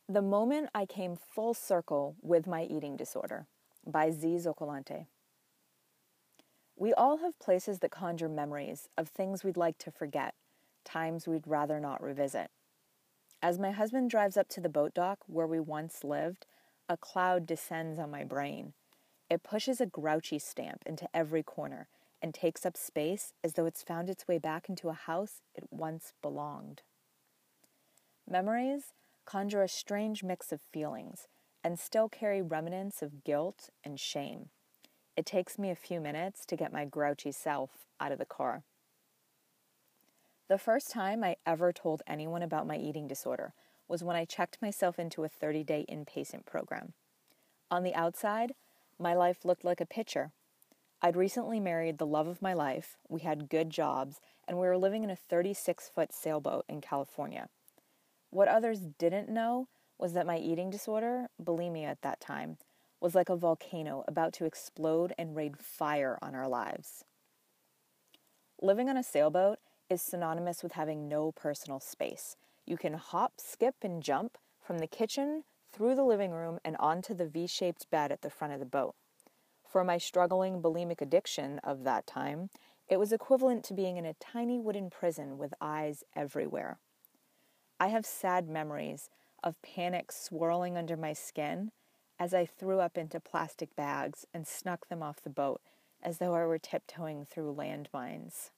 The Moment I Came Full Circle with My Eating Disorder by Z. Zocolante. We all have places that conjure memories of things we'd like to forget, times we'd rather not revisit. As my husband drives up to the boat dock where we once lived, a cloud descends on my brain. It pushes a grouchy stamp into every corner and takes up space as though it's found its way back into a house it once belonged. Memories conjure a strange mix of feelings and still carry remnants of guilt and shame. It takes me a few minutes to get my grouchy self out of the car. The first time I ever told anyone about my eating disorder was when I checked myself into a 30-day inpatient program. On the outside, my life looked like a picture. I'd recently married the love of my life, we had good jobs, and we were living in a 36-foot sailboat in California. What others didn't know was that my eating disorder, bulimia at that time, was like a volcano about to explode and rain fire on our lives. Living on a sailboat is synonymous with having no personal space. You can hop, skip, and jump from the kitchen through the living room and onto the V-shaped bed at the front of the boat. For my struggling bulimic addiction of that time, it was equivalent to being in a tiny wooden prison with eyes everywhere. I have sad memories of panic swirling under my skin as I threw up into plastic bags and snuck them off the boat as though I were tiptoeing through landmines.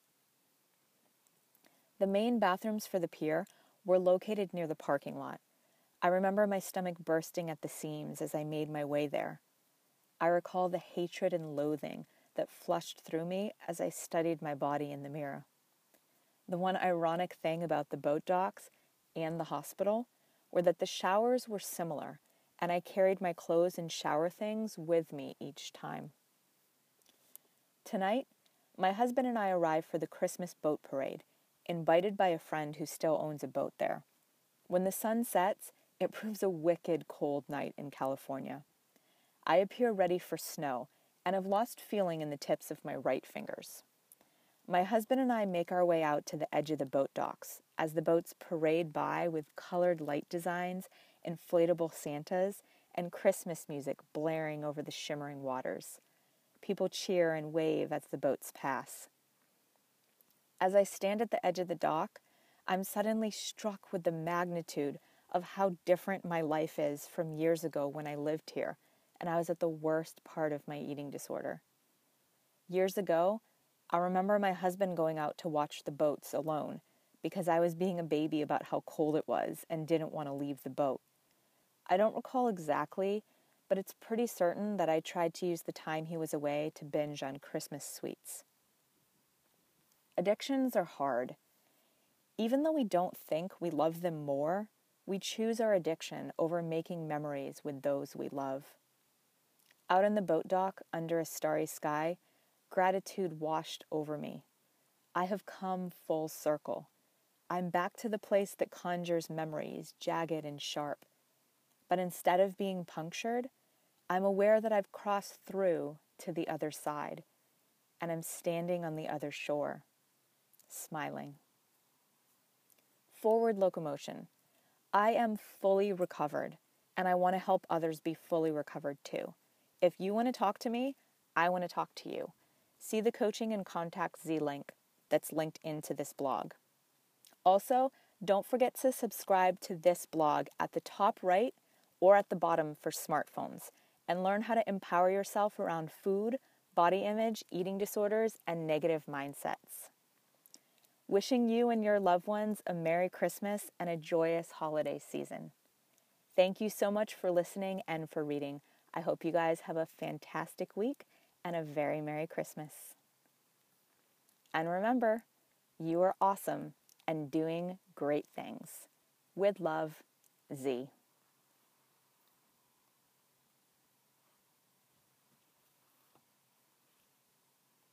The main bathrooms for the pier were located near the parking lot. I remember my stomach bursting at the seams as I made my way there. I recall the hatred and loathing that flushed through me as I studied my body in the mirror. The one ironic thing about the boat docks and the hospital were that the showers were similar, and I carried my clothes and shower things with me each time. Tonight, my husband and I arrive for the Christmas boat parade, invited by a friend who still owns a boat there. When the sun sets, it proves a wicked cold night in California. I appear ready for snow and have lost feeling in the tips of my right fingers. My husband and I make our way out to the edge of the boat docks as the boats parade by with colored light designs, inflatable Santas, and Christmas music blaring over the shimmering waters. People cheer and wave as the boats pass. As I stand at the edge of the dock, I'm suddenly struck with the magnitude of how different my life is from years ago when I lived here and I was at the worst part of my eating disorder. Years ago, I remember my husband going out to watch the boats alone because I was being a baby about how cold it was and didn't want to leave the boat. I don't recall exactly, but it's pretty certain that I tried to use the time he was away to binge on Christmas sweets. Addictions are hard. Even though we don't think we love them more, we choose our addiction over making memories with those we love. Out on the boat dock, under a starry sky, gratitude washed over me. I have come full circle. I'm back to the place that conjures memories, jagged and sharp. But instead of being punctured, I'm aware that I've crossed through to the other side, and I'm standing on the other shore, smiling. Forward locomotion. I am fully recovered, and I want to help others be fully recovered too. If you want to talk to me, I want to talk to you. See the Coaching and Contact Z link that's linked into this blog. Also, don't forget to subscribe to this blog at the top right or at the bottom for smartphones and learn how to empower yourself around food, body image, eating disorders, and negative mindsets. Wishing you and your loved ones a Merry Christmas and a joyous holiday season. Thank you so much for listening and for reading. I hope you guys have a fantastic week and a very Merry Christmas. And remember, you are awesome and doing great things. With love, Z.